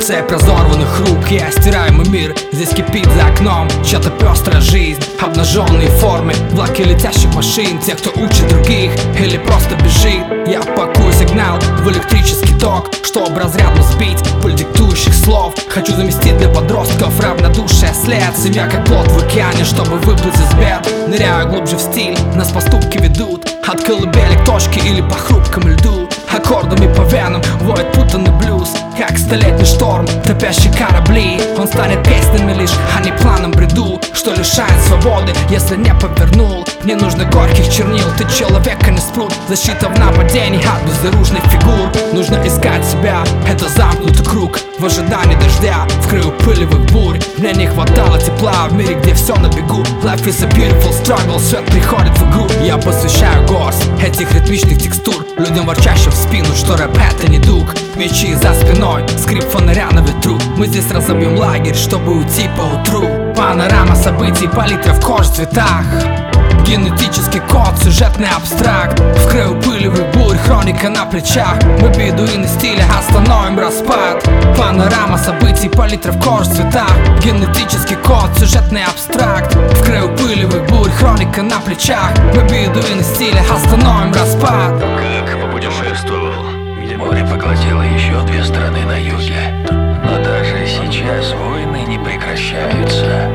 Цепь разорванных рук, я стираю мой мир. Здесь кипит за окном чья-то пестрая жизнь. Обнаженные формы, влаки летящих машин. Те, кто учит других или просто бежит. Я пакую сигнал в электрический ток, чтобы разрядно сбить пыль диктующих слов. Хочу заместить для подростков равнодушие след. Семья как плот в океане, чтобы выплыть из бед. Ныряю глубже в стиль, нас поступки ведут от колыбели к точке или по хрупкому льду. Аккордами по венам воет путанный блюз, как столетний шторм, топящий корабли. Он станет песнями лишь, а не планом бреду, что лишает свободы, если не повернул. Не нужно горьких чернил, ты человека не спрут. Защита в нападении от безоружных фигур. Нужно искать себя, это замкнутый круг. В ожидании дождя, в краю пылевых бурь. Мне не хватало тепла в мире, где все на бегу. Life is a beautiful struggle, свет приходит в игру. Я посвящаю горсть этих ритмичных текстур людям, ворчащим в спину, что рэп это недуг. Мечи за спиной, скрип фонаря на ветру. Мы здесь разобьем лагерь, чтобы уйти поутру. Панорама событий, палитра в кож цветах. Генетический код, сюжетный абстракт. В краю пылевых бурь, хроника на плечах. Мы бедуины стиля, остановим распад. Панорама событий, палитра в кож цветах. Генетический код, сюжетный абстракт. В краю пылевых бурь, хроника на плечах. Мы бедуины стиля, остановим распад. Как попутешествовал, где море поглотило еще две страны на юге. Но даже сейчас войны не прекращаются.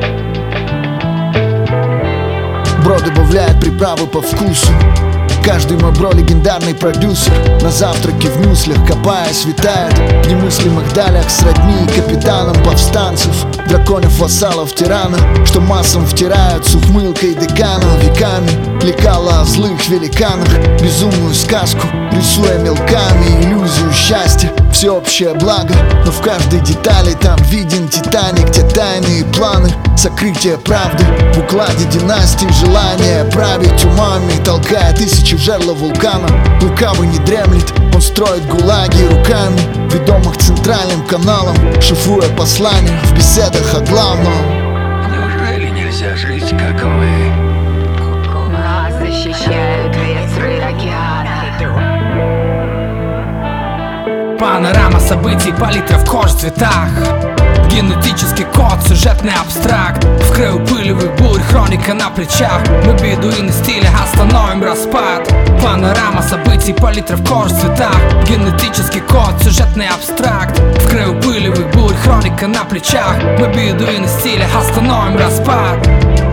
Бро добавляет приправы по вкусу. Каждый мой бро легендарный продюсер. На завтраке в мюслях, копаясь, витает в немыслимых далях сродни капитанам повстанцев. Драконов, вассалов, тиранов, что массам втирают с ухмылкой декана. Веками лекала о злых великанах, безумную сказку, рисуя мелками иллюзию счастья, всеобщее благо. Но в каждой детали там виден Титаник, те тайные планы, сокрытие правды в укладе династии, желание править умами толкая тысячи в жерло вулкана. Лукавый не дремлет, он строит гулаги руками, ведомых центральным каналом, шифруя послания в беседах о главном. Неужели нельзя жить, как мы? Нас защищают ветры океана. Панорама событий, палитра в кож цветах. Генетический код, сюжетный абстракт. В краю пылевых бурь, хроника на плечах. Мы бедуины стиля, остановим распад. Панорама событий, палитра в кож цветах. Генетический код, сюжетный абстракт. В краю пылевых бурь, хроника на плечах. Мы бедуины стиля, остановим распад.